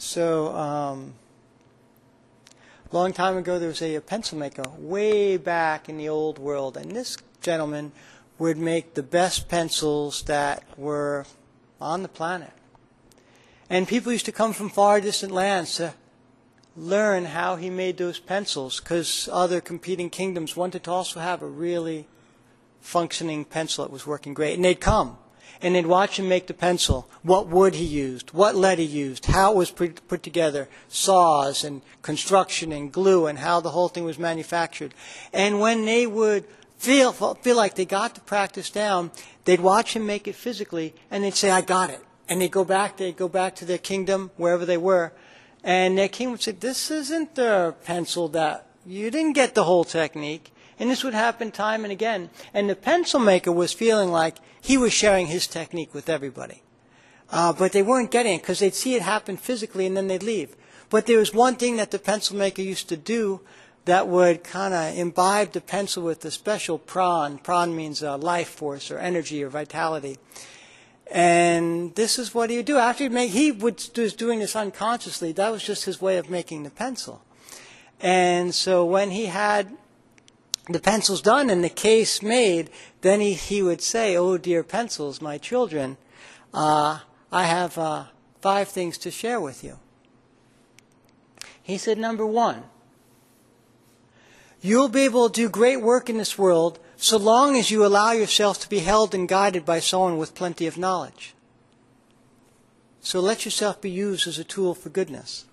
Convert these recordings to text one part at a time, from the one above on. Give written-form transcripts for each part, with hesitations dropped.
So, long time ago, there was a pencil maker way back in the old world, and this gentleman would make the best pencils that were on the planet. And people used to come from far distant lands to learn how he made those pencils, because other competing kingdoms wanted to also have a really functioning pencil that was working great. And they'd come, and they'd watch him make the pencil, what wood he used, what lead he used, how it was put together, saws and construction and glue, and how the whole thing was manufactured. And when they would feel like they got the practice down, they'd watch him make it physically, and they'd say, I got it. And they'd go back to their kingdom, wherever they were, and their king would say, this isn't the pencil that, you didn't get the whole technique. And this would happen time and again. And the pencil maker was feeling like he was sharing his technique with everybody. But they weren't getting it because they'd see it happen physically and then they'd leave. But there was one thing that the pencil maker used to do that would kind of imbibe the pencil with a special prawn. Prawn means life force or energy or vitality. And this is what he would do. After he was doing this unconsciously. That was just his way of making the pencil. And so when he had the pencils done and the case made, then he would say, oh, dear pencils, my children, I have 5 things to share with you. He said, number 1, you'll be able to do great work in this world so long as you allow yourself to be held and guided by someone with plenty of knowledge. So let yourself be used as a tool for goodness.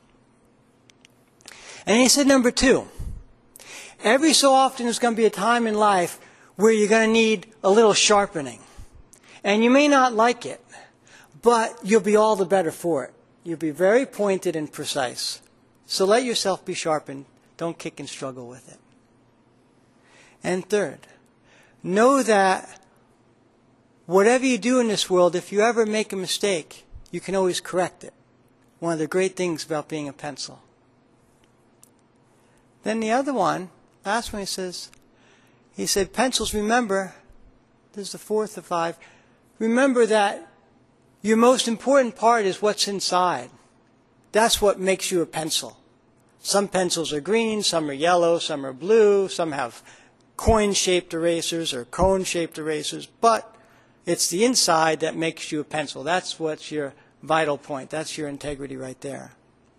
And he said, number 2, every so often there's going to be a time in life where you're going to need a little sharpening. And you may not like it, but you'll be all the better for it. You'll be very pointed and precise. So let yourself be sharpened. Don't kick and struggle with it. And third, know that whatever you do in this world, if you ever make a mistake, you can always correct it. One of the great things about being a pencil. Then the other one, last one, he said, pencils, remember, this is the 4th of 5, remember that your most important part is what's inside. That's what makes you a pencil. Some pencils are green, some are yellow, some are blue, some have coin-shaped erasers or cone-shaped erasers, but it's the inside that makes you a pencil. That's what's your vital point. That's your integrity right there.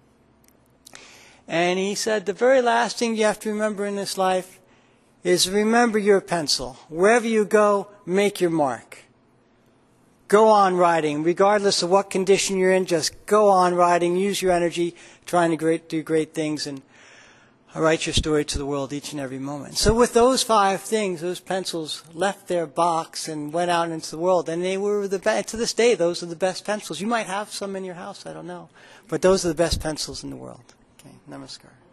And he said the very last thing you have to remember in this life is remember you're a pencil. Wherever you go, make your mark. Go on writing. Regardless of what condition you're in, just go on writing. Use your energy, trying to do great things, and write your story to the world each and every moment. So with those 5 things, those pencils left their box and went out into the world. And they were to this day, those are the best pencils. You might have some in your house, I don't know. But those are the best pencils in the world. Okay, namaskar.